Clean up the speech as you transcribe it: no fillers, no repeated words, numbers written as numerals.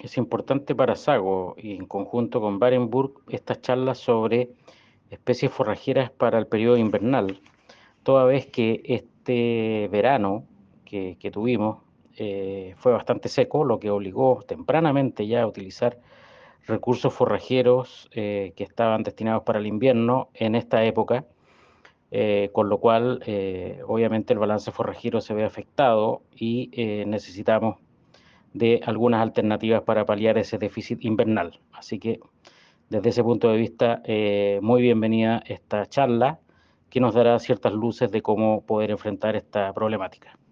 es importante para Sago y en conjunto con Barenburg estas charlas sobre especies forrajeras para el periodo invernal, toda vez que este verano que tuvimos fue bastante seco, lo que obligó tempranamente ya a utilizar recursos forrajeros que estaban destinados para el invierno en esta época, con lo cual obviamente el balance forrajero se ve afectado y necesitamos de algunas alternativas para paliar ese déficit invernal. Así que desde ese punto de vista, muy bienvenida esta charla que nos dará ciertas luces de cómo poder enfrentar esta problemática.